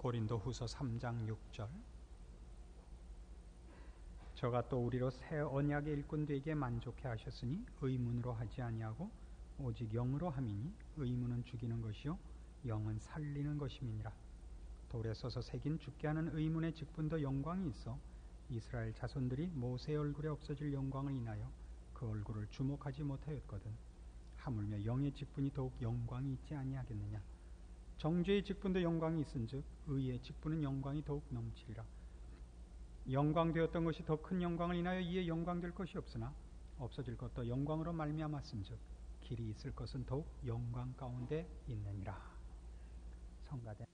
고린도후서 3장 6절. 저가 또 우리로 새 언약의 일꾼 되게 만족해 하셨으니 의문으로 하지 아니하고 오직 영으로 함이니 의문은 죽이는 것이요 영은 살리는 것임이니라. 돌에 써서 새긴 죽게 하는 의문의 직분도 영광이 있어 이스라엘 자손들이 모세의 얼굴에 없어질 영광을 인하여 그 얼굴을 주목하지 못하였거든. 하물며 영의 직분이 더욱 영광이 있지 아니하겠느냐. 정죄의 직분도 영광이 있은즉 의의 직분은 영광이 더욱 넘치리라. 영광되었던 것이 더 큰 영광을 인하여 이에 영광될 것이 없으나 없어질 것도 영광으로 말미암았은즉 길이 있을 것은 더욱 영광 가운데 있느니라. 성가대.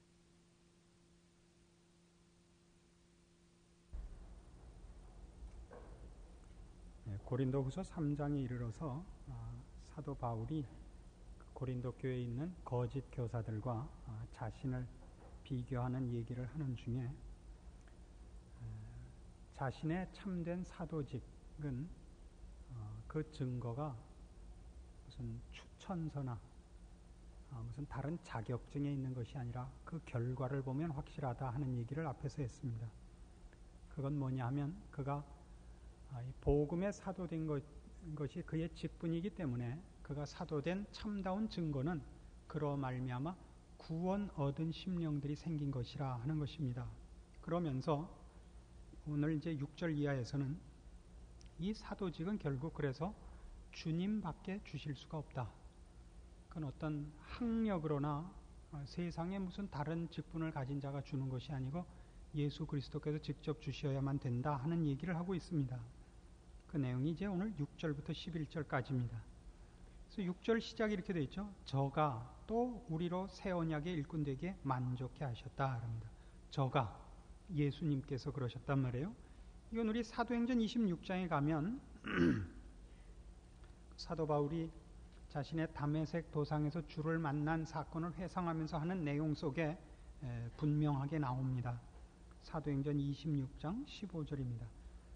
고린도후서 3장에 이르러서 사도 바울이 고린도 교회에 있는 거짓 교사들과 자신을 비교하는 얘기를 하는 중에 자신의 참된 사도직은 그 증거가 무슨 추천서나 무슨 다른 자격증에 있는 것이 아니라 그 결과를 보면 확실하다 하는 얘기를 앞에서 했습니다. 그건 뭐냐 하면 그가 복음의 사도된 것이 그의 직분이기 때문에 그가 사도된 참다운 증거는 그로 말미암아 구원 얻은 심령들이 생긴 것이라 하는 것입니다. 그러면서 오늘 이제 6절 이하에서는 이 사도직은 결국 그래서 주님밖에 주실 수가 없다. 그건 어떤 학력으로나 세상에 무슨 다른 직분을 가진 자가 주는 것이 아니고 예수 그리스도께서 직접 주셔야만 된다 하는 얘기를 하고 있습니다. 그 내용이 이제 오늘 6절부터 11절까지입니다. 그래서 6절 시작이 이렇게 되어 있죠. 저가 또 우리로 새 언약의 일꾼 되게 만족해 하셨다 합니다. 저가 예수님께서 그러셨단 말이에요. 이건 우리 사도행전 26장에 가면 사도 바울이 자신의 다메섹 도상에서 주를 만난 사건을 회상하면서 하는 내용 속에 분명하게 나옵니다. 사도행전 26장 15절입니다.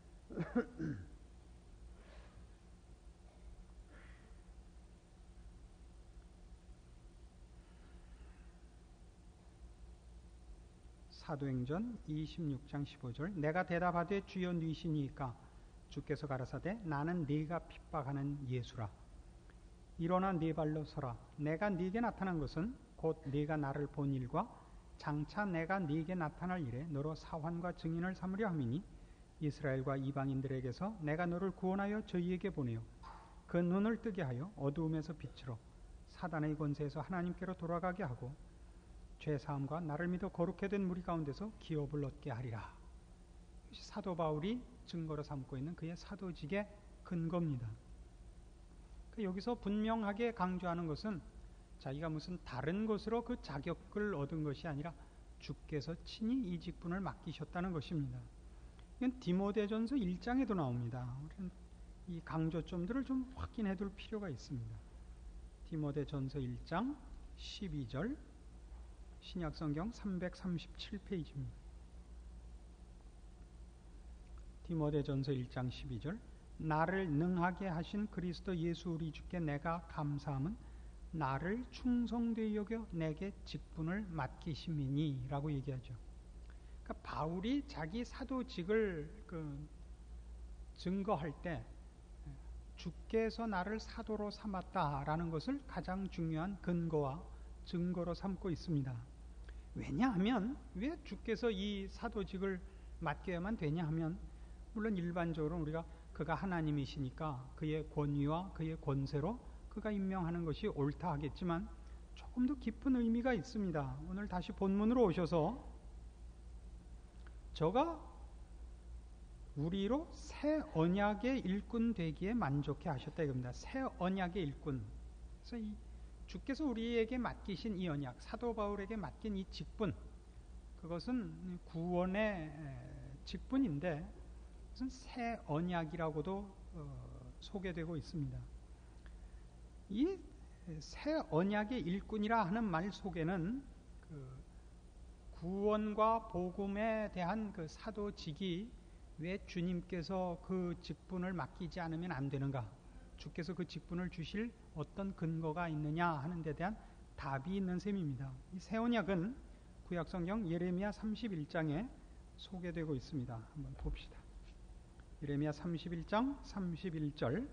사도행전 26장 15절. 내가 대답하되 주여 누이시니까 주께서 가라사대 나는 네가 핍박하는 예수라. 일어나 네 발로 서라. 내가 네게 나타난 것은 곧 네가 나를 본 일과 장차 내가 네게 나타날 일에 너로 사환과 증인을 삼으려 함이니 이스라엘과 이방인들에게서 내가 너를 구원하여 저희에게 보내어 그 눈을 뜨게 하여 어두움에서 빛으로 사단의 권세에서 하나님께로 돌아가게 하고 죄사함과 나를 믿어 거룩해 된 무리 가운데서 기업을 얻게 하리라. 이것이 사도 바울이 증거로 삼고 있는 그의 사도직의 근거입니다. 여기서 분명하게 강조하는 것은 자기가 무슨 다른 것으로 그 자격을 얻은 것이 아니라 주께서 친히 이 직분을 맡기셨다는 것입니다. 이건 디모데전서 1장에도 나옵니다. 우리는 이 강조점들을 좀 확인해 둘 필요가 있습니다. 디모데전서 1장 12절 신약성경 337페이지입니다. 디모데전서 1장 12절 나를 능하게 하신 그리스도 예수 우리 주께 내가 감사함은 나를 충성되이 여겨 내게 직분을 맡기심이니 라고 얘기하죠. 그러니까 바울이 자기 사도직을 증거할 때 주께서 나를 사도로 삼았다라는 것을 가장 중요한 근거와 증거로 삼고 있습니다. 왜냐하면 왜 주께서 이 사도직을 맡겨야만 되냐 하면 물론 일반적으로 우리가 그가 하나님이시니까 그의 권위와 그의 권세로 그가 임명하는 것이 옳다 하겠지만 조금 더 깊은 의미가 있습니다. 오늘 다시 본문으로 오셔서 저가 우리로 새 언약의 일꾼 되기에 만족해 하셨다 이겁니다. 새 언약의 일꾼. 그래서 이 주께서 우리에게 맡기신 이 언약, 사도 바울에게 맡긴 이 직분, 그것은 구원의 직분인데 무슨 새 언약이라고도 소개되고 있습니다. 이 새 언약의 일꾼이라 하는 말 속에는 구원과 복음에 대한 그 사도직이 왜 주님께서 그 직분을 맡기지 않으면 안 되는가? 주께서 그 직분을 주실 어떤 근거가 있느냐 하는 데 대한 답이 있는 셈입니다. 이 새 언약은 구약성경 예레미야 31장에 소개되고 있습니다. 한번 봅시다. 예레미야 31장 31절.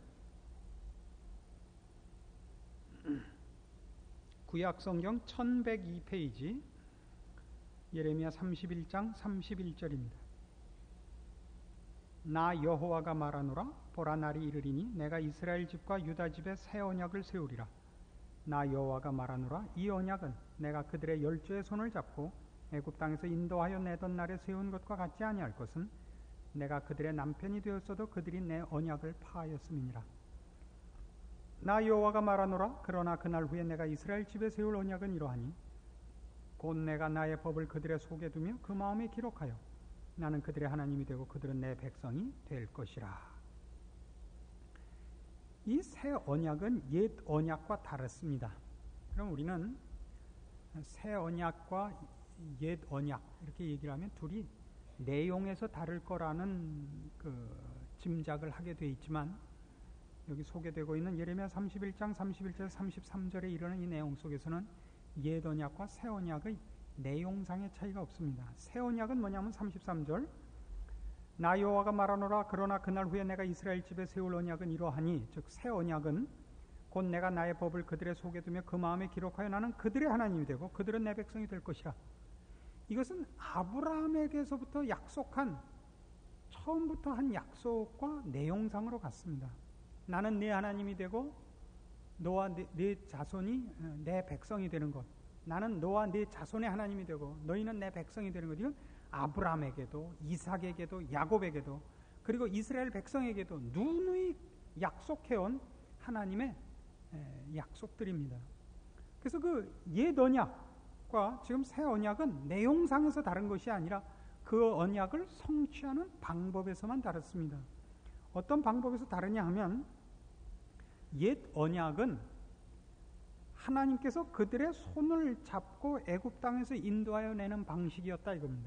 구약성경 1102페이지 예레미야 31장 31절입니다. 나 여호와가 말하노라. 보라, 날이 이르리니 내가 이스라엘 집과 유다 집에 새 언약을 세우리라. 나 여호와가 말하노라. 이 언약은 내가 그들의 열조의 손을 잡고 애굽 땅에서 인도하여 내던 날에 세운 것과 같지 아니할 것은 내가 그들의 남편이 되었어도 그들이 내 언약을 파하였음이니라. 나 여호와가 말하노라. 그러나 그날 후에 내가 이스라엘 집에 세울 언약은 이러하니 곧 내가 나의 법을 그들의 속에 두며 그 마음에 기록하여 나는 그들의 하나님이 되고 그들은 내 백성이 될 것이라. 이 새 언약은 옛 언약과 다릅니다. 그럼 우리는 새 언약과 옛 언약 이렇게 얘기를 하면 둘이 내용에서 다를 거라는 짐작을 하게 돼 있지만, 여기 소개되고 있는 예레미야 31장 31절 33절에 이르는 이 내용 속에서는 옛 언약과 새 언약의 내용상의 차이가 없습니다. 새 언약은 뭐냐면 33절, 나 여호와가 말하노라. 그러나 그날 후에 내가 이스라엘 집에 세울 언약은 이러하니, 즉 새 언약은 곧 내가 나의 법을 그들의 속에 두며 그 마음에 기록하여 나는 그들의 하나님이 되고 그들은 내 백성이 될 것이라. 이것은 아브라함에게서부터 약속한, 처음부터 한 약속과 내용상으로 같습니다. 나는 네 하나님이 되고 너와 네 자손이 내 백성이 되는 것, 나는 너와 네 자손의 하나님이 되고 너희는 내 백성이 되는 것, 이건 아브라함에게도 이삭에게도 야곱에게도 그리고 이스라엘 백성에게도 누누이 약속해온 하나님의 약속들입니다. 그래서 그 옛 언약과 지금 새 언약은 내용상에서 다른 것이 아니라 그 언약을 성취하는 방법에서만 다릅니다. 어떤 방법에서 다르냐 하면, 옛 언약은 하나님께서 그들의 손을 잡고 애굽 땅에서 인도하여 내는 방식이었다 이겁니다.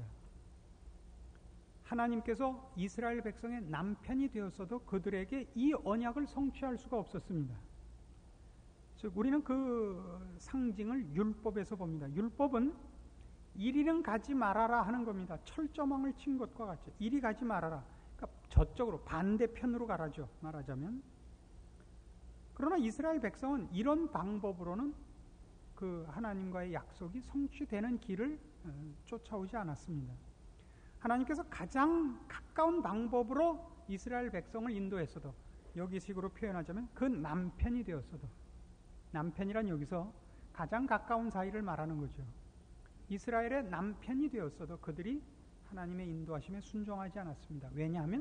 하나님께서 이스라엘 백성의 남편이 되었어도 그들에게 이 언약을 성취할 수가 없었습니다. 즉 우리는 그 상징을 율법에서 봅니다. 율법은 이리는 가지 말아라 하는 겁니다. 철조망을 친 것과 같죠. 이리 가지 말아라. 그러니까 저쪽으로, 반대편으로 가라죠, 말하자면. 그러나 이스라엘 백성은 이런 방법으로는 그 하나님과의 약속이 성취되는 길을 쫓아오지 않았습니다. 하나님께서 가장 가까운 방법으로 이스라엘 백성을 인도했어도, 여기 식으로 표현하자면 그 남편이 되었어도, 남편이란 여기서 가장 가까운 사이를 말하는 거죠. 이스라엘의 남편이 되었어도 그들이 하나님의 인도하심에 순종하지 않았습니다. 왜냐하면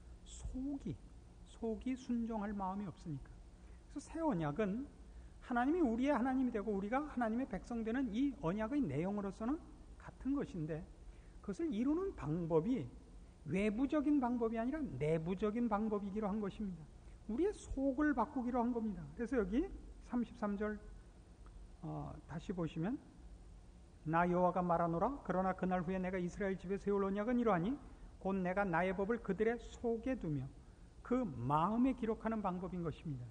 속이 순종할 마음이 없으니까. 그래서 새 언약은 하나님이 우리의 하나님이 되고 우리가 하나님의 백성 되는 이 언약의 내용으로서는 같은 것인데, 그것을 이루는 방법이 외부적인 방법이 아니라 내부적인 방법이기로 한 것입니다. 우리의 속을 바꾸기로 한 겁니다. 그래서 여기 33절 다시 보시면, 나 여호와가 말하노라. 그러나 그날 후에 내가 이스라엘 집에 세울 언약은 이러하니 곧 내가 나의 법을 그들의 속에 두며 그 마음에 기록하는 방법인 것입니다.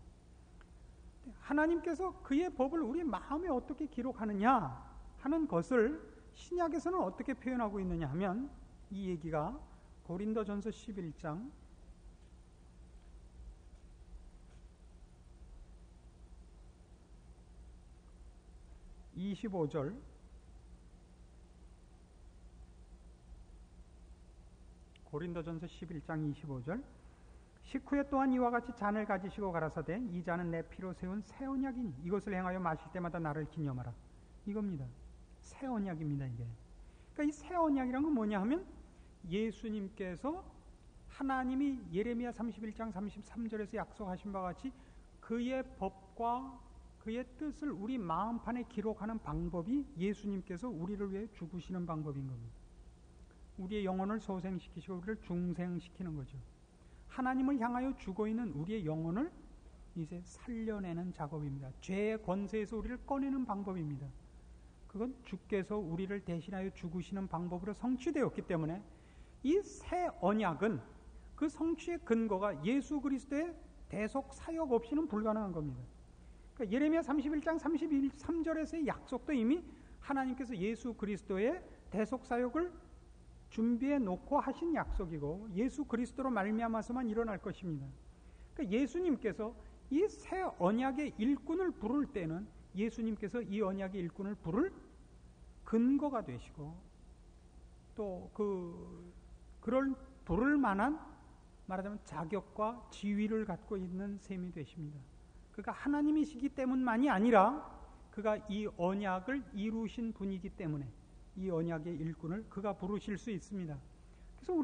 하나님께서 그의 법을 우리 마음에 어떻게 기록하느냐 하는 것을 신약에서는 어떻게 표현하고 있느냐 하면, 이 얘기가 고린도전서 11장 25절, 고린도전서 11장 25절, 식후에 또한 이와 같이 잔을 가지시고 가라사대 이 잔은 내 피로 세운 새 언약이니 이것을 행하여 마실 때마다 나를 기념하라. 이겁니다. 새 언약입니다, 이게. 그러니까 이 새 언약이란 건 뭐냐 하면, 예수님께서 하나님이 예레미야 31장 33절에서 약속하신 바와 같이 그의 법과 그의 뜻을 우리 마음판에 기록하는 방법이 예수님께서 우리를 위해 죽으시는 방법인 겁니다. 우리의 영혼을 소생시키시고 우리를 중생시키는 거죠. 하나님을 향하여 죽어 있는 우리의 영혼을 이제 살려내는 작업입니다. 죄의 권세에서 우리를 꺼내는 방법입니다. 그건 주께서 우리를 대신하여 죽으시는 방법으로 성취되었기 때문에 이 새 언약은 그 성취의 근거가 예수 그리스도의 대속 사역 없이는 불가능한 겁니다. 그러니까 예레미야 31장 33절에서의 약속도 이미 하나님께서 예수 그리스도의 대속사역을 준비해 놓고 하신 약속이고 예수 그리스도로 말미암아서만 일어날 것입니다. 그러니까 예수님께서 이 새 언약의 일꾼을 부를 때는 예수님께서 이 언약의 일꾼을 부를 근거가 되시고 또 그럴 부를 만한 말하자면 자격과 지위를 갖고 있는 셈이 되십니다. 그가 하나님이시기 때문만이 아니라 그가 이 언약을 이루신 분이기 때문에 이 언약의 일꾼을 그가 부르실 수 있습니다. 그래서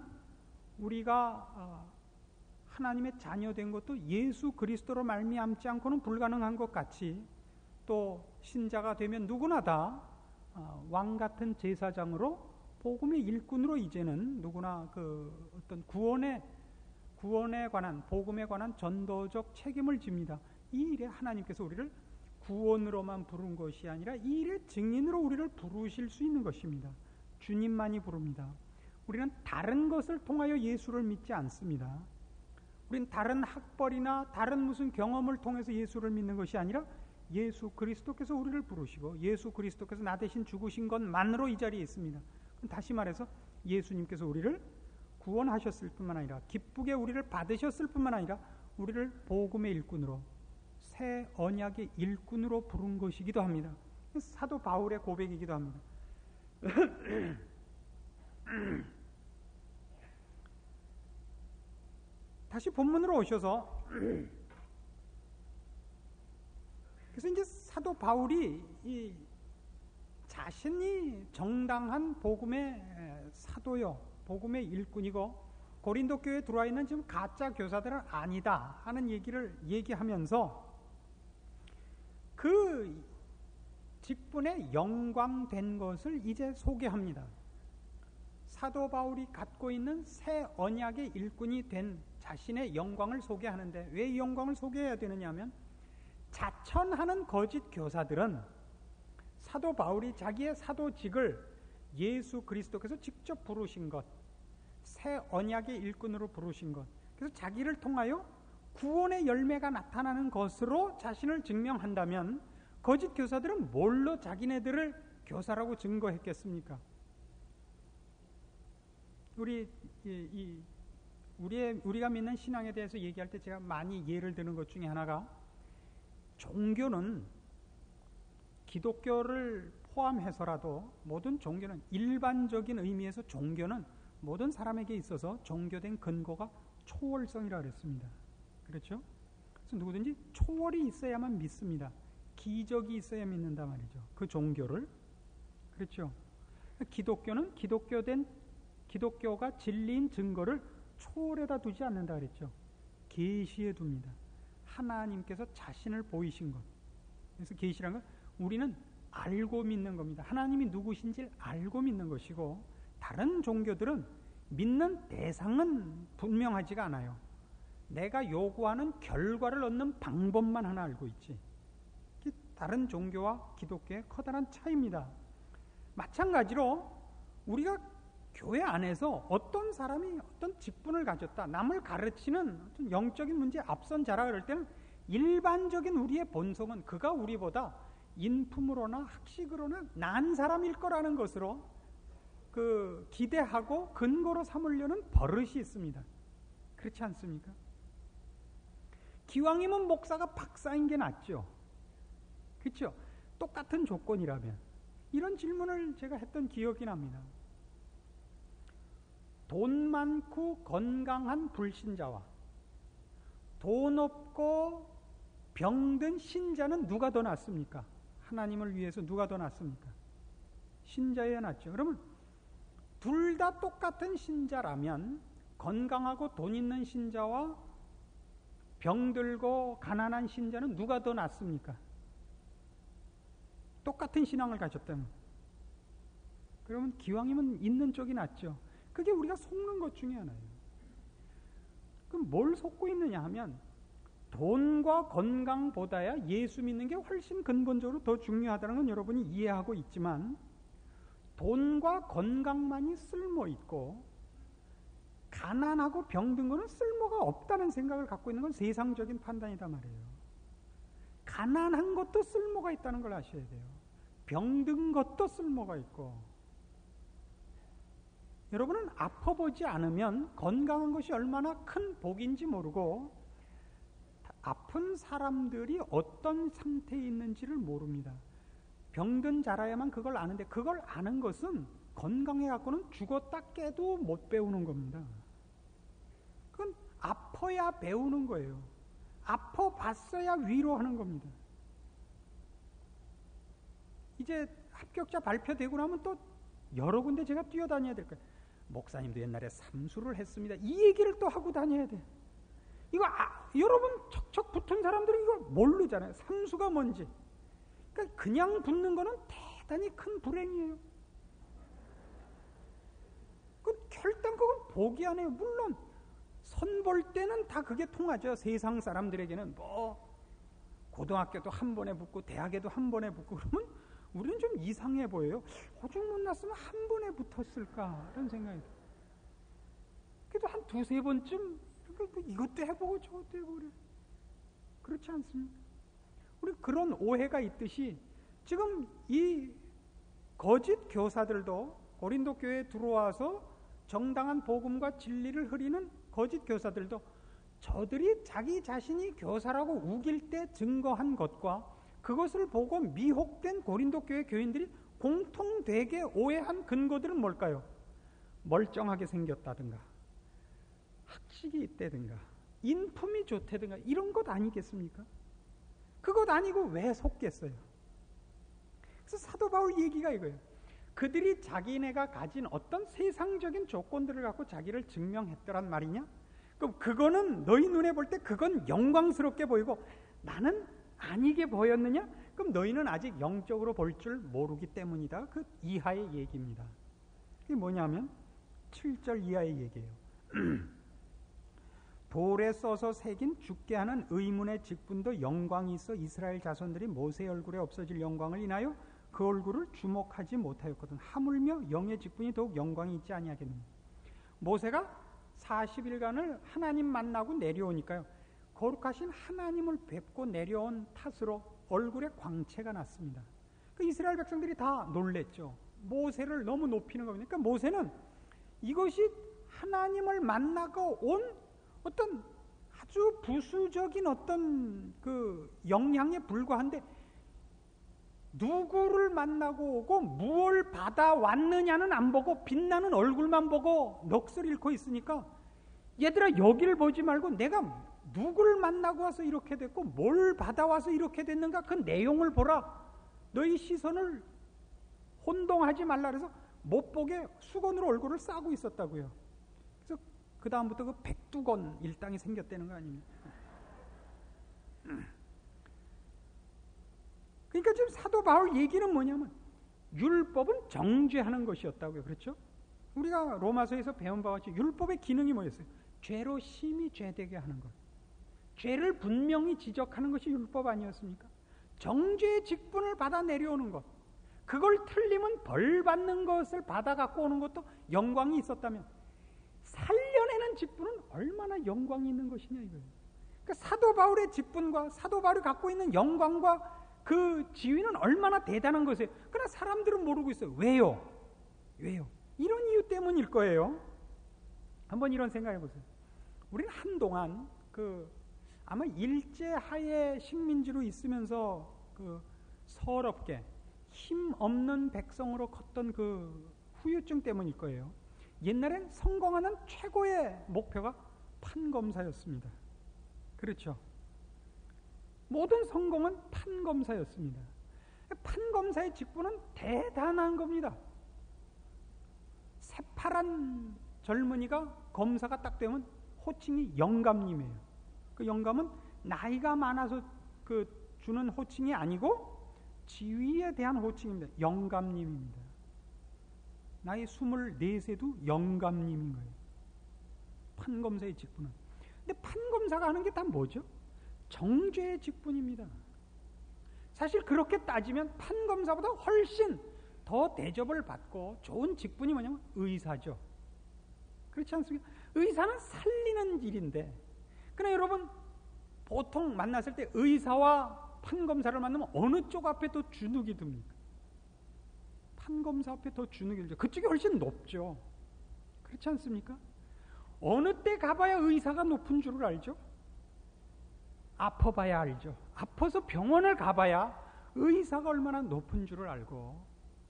우리가 하나님의 자녀된 것도 예수 그리스도로 말미암지 않고는 불가능한 것 같이 또 신자가 되면 누구나 다 왕 같은 제사장으로 복음의 일꾼으로 이제는 누구나 그 어떤 구원에 관한 복음에 관한 전도적 책임을 집니다. 이 일에 하나님께서 우리를 구원으로만 부른 것이 아니라 이 일의 증인으로 우리를 부르실 수 있는 것입니다. 주님만이 부릅니다. 우리는 다른 것을 통하여 예수를 믿지 않습니다. 우리는 다른 학벌이나 다른 무슨 경험을 통해서 예수를 믿는 것이 아니라 예수 그리스도께서 우리를 부르시고 예수 그리스도께서 나 대신 죽으신 것만으로 이 자리에 있습니다. 다시 말해서 예수님께서 우리를 구원하셨을 뿐만 아니라 기쁘게 우리를 받으셨을 뿐만 아니라 우리를 복음의 일꾼으로 새 언약의 일꾼으로 부른 것이기도 합니다. 사도 바울의 고백이기도 합니다. 다시 본문으로 오셔서 그래서 이제 사도 바울이 이 자신이 정당한 복음의 사도요, 복음의 일꾼이고 고린도 교회에 들어와 있는 지금 가짜 교사들은 아니다 하는 얘기를 얘기하면서 그 직분에 영광된 것을 이제 소개합니다. 사도 바울이 갖고 있는 새 언약의 일꾼이 된 자신의 영광을 소개하는데 왜 이 영광을 소개해야 되느냐 하면 자천하는 거짓 교사들은 사도 바울이 자기의 사도직을 예수 그리스도께서 직접 부르신 것, 새 언약의 일꾼으로 부르신 것, 그래서 자기를 통하여 구원의 열매가 나타나는 것으로 자신을 증명한다면 거짓 교사들은 뭘로 자기네들을 교사라고 증거했겠습니까? 우리가 믿는 신앙에 대해서 얘기할 때 제가 많이 예를 드는 것 중에 하나가 종교는 기독교를 포함해서라도 모든 종교는 일반적인 의미에서 종교는 모든 사람에게 있어서 종교된 근거가 초월성이라 그랬습니다. 그렇죠? 그래서 누구든지 초월이 있어야만 믿습니다. 기적이 있어야 믿는다 말이죠. 그 종교를. 그렇죠? 기독교는 기독교가 진리인 증거를 초월에다 두지 않는다 그랬죠. 계시에 둡니다. 하나님께서 자신을 보이신 것. 그래서 계시란 건 우리는 알고 믿는 겁니다. 하나님이 누구신지 알고 믿는 것이고 다른 종교들은 믿는 대상은 분명하지가 않아요. 내가 요구하는 결과를 얻는 방법만 하나 알고 있지. 다른 종교와 기독교의 커다란 차이입니다. 마찬가지로 우리가 교회 안에서 어떤 사람이 어떤 직분을 가졌다, 남을 가르치는 어떤 영적인 문제에 앞선 자라 그럴 때는 일반적인 우리의 본성은 그가 우리보다 인품으로나 학식으로나 나은 사람일 거라는 것으로 기대하고 근거로 삼으려는 버릇이 있습니다. 그렇지 않습니까? 기왕이면 목사가 박사인 게 낫죠. 그렇죠? 똑같은 조건이라면. 이런 질문을 제가 했던 기억이 납니다. 돈 많고 건강한 불신자와 돈 없고 병든 신자는 누가 더 낫습니까? 하나님을 위해서 누가 더 낫습니까? 신자여야 낫죠. 그러면 둘 다 똑같은 신자라면 건강하고 돈 있는 신자와 병들고 가난한 신자는 누가 더 낫습니까? 똑같은 신앙을 가졌다면. 그러면 기왕이면 있는 쪽이 낫죠. 그게 우리가 속는 것 중에 하나예요. 그럼 뭘 속고 있느냐 하면 돈과 건강보다야 예수 믿는 게 훨씬 근본적으로 더 중요하다는 건 여러분이 이해하고 있지만 돈과 건강만이 쓸모 있고 가난하고 병든 거는 쓸모가 없다는 생각을 갖고 있는 건 세상적인 판단이다 말이에요. 가난한 것도 쓸모가 있다는 걸 아셔야 돼요. 병든 것도 쓸모가 있고, 여러분은 아파보지 않으면 건강한 것이 얼마나 큰 복인지 모르고 아픈 사람들이 어떤 상태에 있는지를 모릅니다. 병든 자라야만 그걸 아는데, 그걸 아는 것은 건강해 갖고는 죽었다 깨도 못 배우는 겁니다. 그건 아파야 배우는 거예요. 아파봤어야 위로하는 겁니다. 이제 합격자 발표되고 나면 또 여러 군데 제가 뛰어다녀야 될 거예요. 목사님도 옛날에 삼수를 했습니다. 이 얘기를 또 하고 다녀야 돼. 이거 여러분 척척 붙은 사람들이 이거 모르잖아요. 삼수가 뭔지. 그러니까 그냥 붙는 거는 대단히 큰 불행이에요. 결단 그건 복이 아니에요. 물론 선 볼 때는 다 그게 통하죠. 세상 사람들에게는 뭐 고등학교도 한 번에 붙고 대학에도 한 번에 붙고 그러면 우리는 좀 이상해 보여요. 오죽 못났으면 한 번에 붙었을까 이런 생각이 들어요. 그래도 한 두세 번쯤 이것도 해보고 저것도 해보고 그래. 그렇지 않습니까? 우리 그런 오해가 있듯이 지금 이 거짓 교사들도 고린도 교회에 들어와서 정당한 복음과 진리를 흐리는 거짓 교사들도 저들이 자기 자신이 교사라고 우길 때 증거한 것과 그것을 보고 미혹된 고린도 교회 교인들이 공통되게 오해한 근거들은 뭘까요? 멀쩡하게 생겼다든가 학식이 있다든가 인품이 좋다든가 이런 것 아니겠습니까? 그것 아니고 왜 속겠어요? 그래서 사도 바울 얘기가 이거예요. 그들이 자기네가 가진 어떤 세상적인 조건들을 갖고 자기를 증명했더란 말이냐? 그럼 그거는 너희 눈에 볼 때 그건 영광스럽게 보이고 나는 아니게 보였느냐? 그럼 너희는 아직 영적으로 볼 줄 모르기 때문이다. 그 이하의 얘기입니다. 그게 뭐냐면 7절 이하의 얘기예요. 돌에 써서 새긴 죽게 하는 의문의 직분도 영광이 있어 이스라엘 자손들이 모세의 얼굴에 없어질 영광을 인하여 그 얼굴을 주목하지 못하였거든. 하물며 영의 직분이 더욱 영광이 있지 아니하겠느냐. 모세가 40일간을 하나님 만나고 내려오니까요. 거룩하신 하나님을 뵙고 내려온 탓으로 얼굴에 광채가 났습니다. 그 이스라엘 백성들이 다 놀랬죠. 모세를 너무 높이는 겁니다. 그러니까 모세는 이것이 하나님을 만나고 온 어떤 아주 부수적인 어떤 그 영향에 불과한데 누구를 만나고 오고 무엇을 받아왔느냐는 안 보고 빛나는 얼굴만 보고 넋을 잃고 있으니까 얘들아 여기를 보지 말고 내가 누구를 만나고 와서 이렇게 됐고 뭘 받아와서 이렇게 됐는가 그 내용을 보라. 너희 시선을 혼동하지 말라 그래서 못 보게 수건으로 얼굴을 싸고 있었다고요. 그래서 그 다음부터 그 백두건 일당이 생겼다는 거 아닙니까? 그러니까 지금 사도 바울 얘기는 뭐냐면 율법은 정죄하는 것이었다고요. 그렇죠? 우리가 로마서에서 배운 바와 같이 율법의 기능이 뭐였어요? 죄로 심히 죄되게 하는 것. 죄를 분명히 지적하는 것이 율법 아니었습니까? 정죄의 직분을 받아 내려오는 것. 그걸 틀리면 벌 받는 것을 받아 갖고 오는 것도 영광이 있었다면 살려내는 직분은 얼마나 영광이 있는 것이냐 이거예요. 그러니까 사도 바울의 직분과 사도 바울이 갖고 있는 영광과 그 지위는 얼마나 대단한 것이에요. 그러나 사람들은 모르고 있어요. 왜요? 왜요? 이런 이유 때문일 거예요. 한번 이런 생각해 보세요. 우리는 한동안 아마 일제하에 식민지로 있으면서 서럽게 힘 없는 백성으로 컸던 그 후유증 때문일 거예요. 옛날엔 성공하는 최고의 목표가 판검사였습니다. 그렇죠? 모든 성공은 판검사였습니다. 판검사의 직분은 대단한 겁니다. 새파란 젊은이가 검사가 딱 되면 호칭이 영감님이에요. 그 영감은 나이가 많아서 주는 호칭이 아니고 지위에 대한 호칭입니다. 영감님입니다. 나이 24세도 영감님인 거예요. 판검사의 직분은. 근데 판검사가 하는 게 다 뭐죠? 정죄의 직분입니다. 사실 그렇게 따지면 판검사보다 훨씬 더 대접을 받고 좋은 직분이 뭐냐면 의사죠. 그렇지 않습니까? 의사는 살리는 일인데, 그러나 여러분 보통 만났을 때 의사와 판검사를 만나면 어느 쪽 앞에 또 주눅이 듭니까? 판검사 앞에 더 주눅이 들죠. 그쪽이 훨씬 높죠. 그렇지 않습니까? 어느 때 가봐야 의사가 높은 줄을 알죠? 아파봐야 알죠. 아파서 병원을 가봐야 의사가 얼마나 높은 줄을 알고.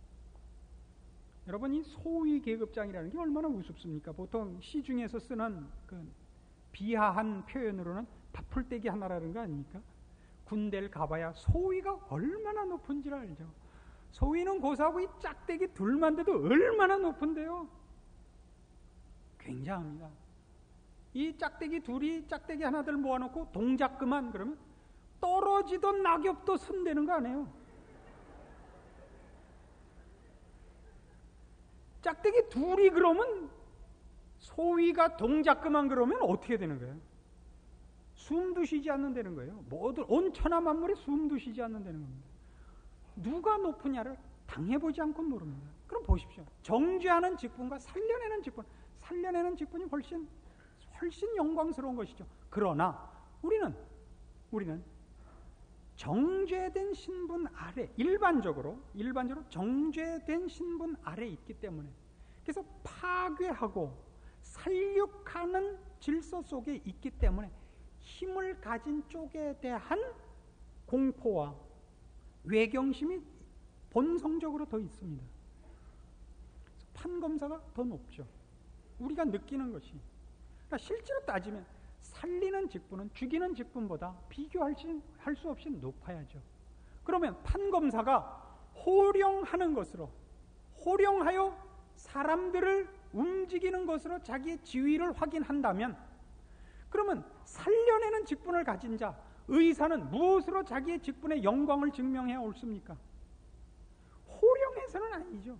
여러분, 이 소위 계급장이라는 게 얼마나 우습습니까? 보통 시중에서 쓰는 그 비하한 표현으로는 밥풀떼기 하나라는 거 아닙니까? 군대를 가봐야 소위가 얼마나 높은지를 알죠. 소위는 고사하고 이 짝대기 둘만 돼도 얼마나 높은데요. 굉장합니다. 이 짝대기 둘이 짝대기 하나들 모아놓고 동작 그만 그러면 떨어지던 낙엽도 손대는 거 아니에요. 짝대기 둘이 그러면 소위가 동작 그만 그러면 어떻게 되는 거예요? 숨도 쉬지 않는다는 거예요. 모두 온 천하 만물에 숨도 쉬지 않는다는 겁니다. 누가 높으냐를 당해보지 않고는 모릅니다. 그럼 보십시오. 정죄하는 직분과 살려내는 직분, 살려내는 직분이 훨씬 영광스러운 것이죠. 그러나 우리는 정죄된 신분 아래, 일반적으로 정죄된 신분 아래 있기 때문에, 그래서 파괴하고 살육하는 질서 속에 있기 때문에 힘을 가진 쪽에 대한 공포와 외경심이 본성적으로 더 있습니다. 판검사가 더 높죠. 우리가 느끼는 것이. 그러니까 실제로 따지면 살리는 직분은 죽이는 직분보다 비교할 수 없이 높아야죠. 그러면 판검사가 호령하는 것으로, 호령하여 사람들을 움직이는 것으로 자기의 지위를 확인한다면, 그러면 살려내는 직분을 가진 자, 의사는 무엇으로 자기의 직분의 영광을 증명해야 옳습니까? 호령해서는 아니죠.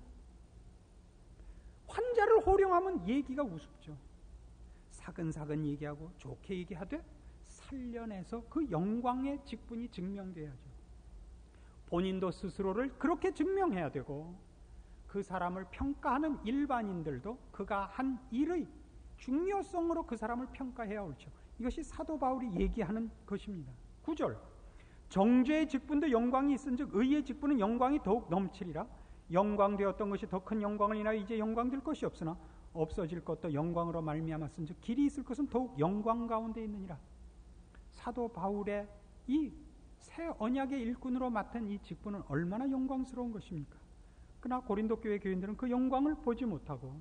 환자를 호령하면 얘기가 우습죠. 사근사근 얘기하고 좋게 얘기하되 살려내서 그 영광의 직분이 증명돼야죠. 본인도 스스로를 그렇게 증명해야 되고, 그 사람을 평가하는 일반인들도 그가 한 일의 중요성으로 그 사람을 평가해야 옳죠. 이것이 사도 바울이 얘기하는 것입니다. 9절, 정죄의 직분도 영광이 있은즉 의의 직분은 영광이 더욱 넘치리라. 영광되었던 것이 더 큰 영광을 인하여 이제 영광될 것이 없으나 없어질 것도 영광으로 말미암았은즉 길이 있을 것은 더욱 영광 가운데 있느니라. 사도 바울의 이 새 언약의 일꾼으로 맡은 이 직분은 얼마나 영광스러운 것입니까? 그러나 고린도 교회 교인들은 그 영광을 보지 못하고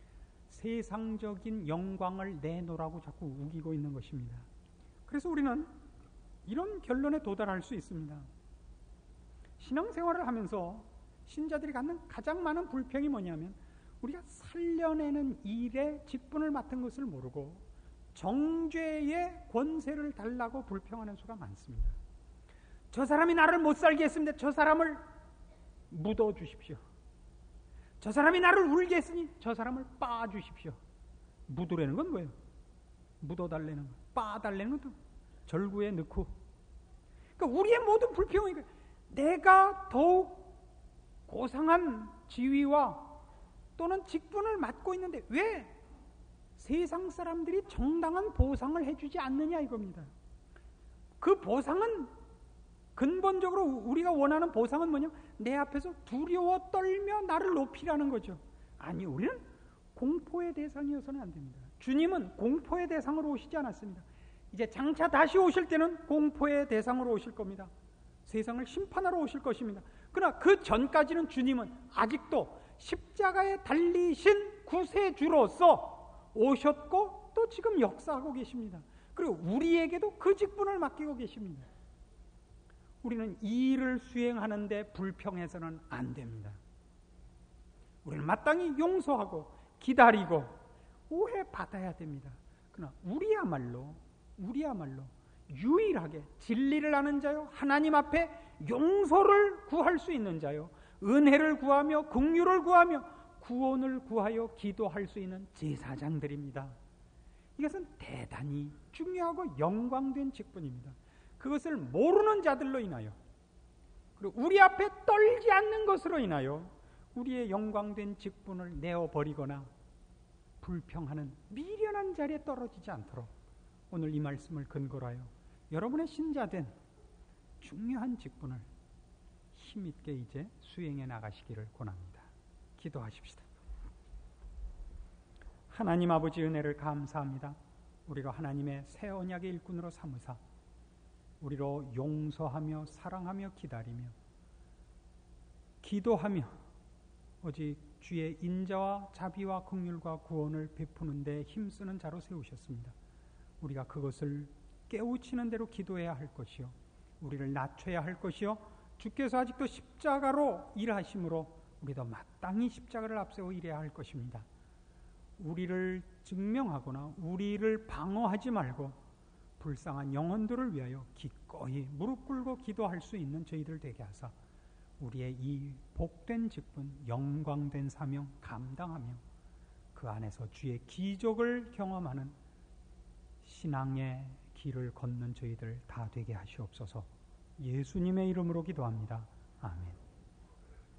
세상적인 영광을 내놓으라고 자꾸 우기고 있는 것입니다. 그래서 우리는 이런 결론에 도달할 수 있습니다. 신앙생활을 하면서 신자들이 갖는 가장 많은 불평이 뭐냐면, 우리가 살려내는 일에 직분을 맡은 것을 모르고 정죄의 권세를 달라고 불평하는 수가 많습니다. 저 사람이 나를 못 살게 했습니다. 저 사람을 묻어 주십시오. 저 사람이 나를 울게 했으니 저 사람을 빻아 주십시오. 묻으라는 건 뭐예요? 묻어달라는 거. 빻아달라는 것도 절구에 넣고. 그러니까 우리의 모든 불평이 내가 더욱 고상한 지위와 또는 직분을 맡고 있는데 왜 세상 사람들이 정당한 보상을 해주지 않느냐 이겁니다. 그 보상은, 근본적으로 우리가 원하는 보상은 뭐냐면 내 앞에서 두려워 떨며 나를 높이라는 거죠. 아니, 우리는 공포의 대상이어서는 안 됩니다. 주님은 공포의 대상으로 오시지 않았습니다. 이제 장차 다시 오실 때는 공포의 대상으로 오실 겁니다. 세상을 심판하러 오실 것입니다. 그러나 그 전까지는 주님은 아직도 십자가에 달리신 구세주로서 오셨고 또 지금 역사하고 계십니다. 그리고 우리에게도 그 직분을 맡기고 계십니다. 우리는 이 일을 수행하는데 불평해서는 안 됩니다. 우리는 마땅히 용서하고 기다리고 오해받아야 됩니다. 그러나 우리야말로 유일하게 진리를 아는 자요, 하나님 앞에 용서를 구할 수 있는 자요, 은혜를 구하며 긍휼을 구하며 구원을 구하여 기도할 수 있는 제사장들입니다. 이것은 대단히 중요하고 영광된 직분입니다. 그것을 모르는 자들로 인하여, 그리고 우리 앞에 떨지 않는 것으로 인하여 우리의 영광된 직분을 내어버리거나 불평하는 미련한 자리에 떨어지지 않도록 오늘 이 말씀을 근거로 하여 여러분의 신자된 중요한 직분을 힘있게 이제 수행해 나가시기를 권합니다. 기도하십시다. 하나님 아버지 은혜를 감사합니다. 우리가 하나님의 새 언약의 일꾼으로 삼으사 우리로 용서하며 사랑하며 기다리며 기도하며 오직 주의 인자와 자비와 긍휼과 구원을 베푸는 데 힘쓰는 자로 세우셨습니다. 우리가 그것을 깨우치는 대로 기도해야 할 것이요, 우리를 낮춰야 할 것이요, 주께서 아직도 십자가로 일하심으로 우리도 마땅히 십자가를 앞세워 일해야 할 것입니다. 우리를 증명하거나 우리를 방어하지 말고 불쌍한 영혼들을 위하여 기꺼이 무릎 꿇고 기도할 수 있는 저희들 되게 하사 우리의 이 복된 직분, 영광된 사명 감당하며 그 안에서 주의 기적을 경험하는 신앙의 길을 걷는 저희들 다 되게 하시옵소서. 예수님의 이름으로 기도합니다. 아멘.